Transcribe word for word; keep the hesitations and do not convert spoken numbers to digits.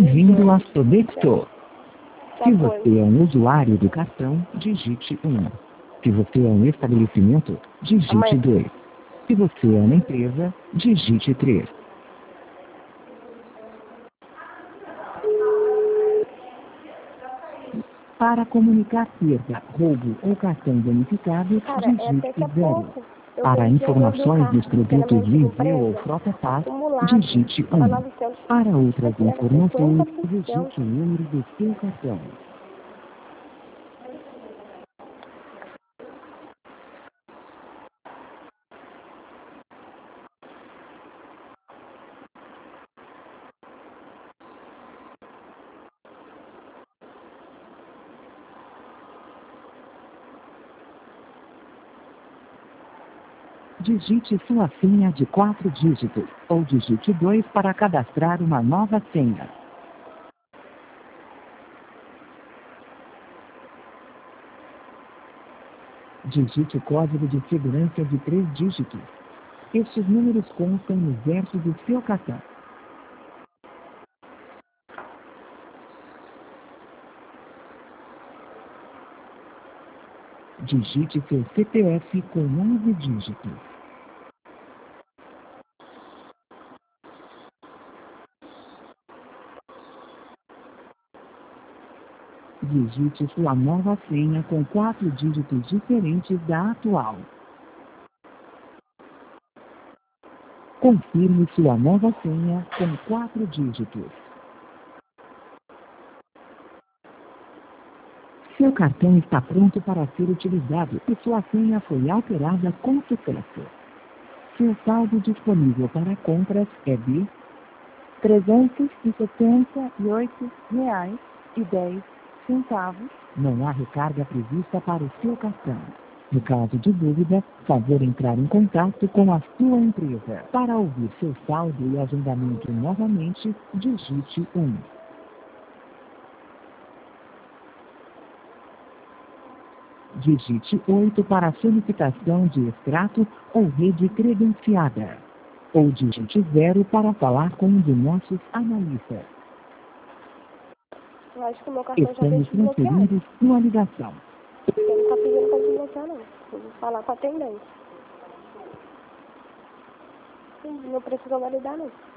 Bem-vindo à Sodexo. Tá Se bom. você é um usuário do cartão, digite um. Se você é um estabelecimento, digite Mãe. dois. Se você é uma empresa, digite três. Para comunicar perda, roubo ou cartão danificado, Cara, é digite até que é zero. pouco. Eu Para vendi a minha do informações carro, dos que era meu produtos antigo Viseu ou emprego, Frota Paz, acumulado, digite tava um. novecentos. Para outras Tipo assim, era informações, cinquenta por cento. digite o número do seu cartão. Digite sua senha de quatro dígitos, ou digite dois para cadastrar uma nova senha. Digite o código de segurança de três dígitos. Estes números constam no verso do seu cartão. Digite seu C P F com onze dígitos. Digite sua nova senha com quatro dígitos diferentes da atual. Confirme sua nova senha com quatro dígitos. Seu cartão está pronto para ser utilizado e sua senha foi alterada com sucesso. Seu saldo disponível para compras é de trezentos e setenta e oito reais e dez centavos. Não há recarga prevista para o seu cartão. No caso de dúvida, favor entrar em contato com a sua empresa. Para ouvir seu saldo e agendamento novamente, digite um. Digite oito para solicitação de extrato ou rede credenciada. Ou digite zero para falar com um de nossos analistas. Eu acho que o meu cartão já Estamos deixa desbloqueado. transferindo sua ligação. Porque ele tá pedindo pra desbloquear, não. Eu vou falar com a atendente. Hum, Não precisa validar, não.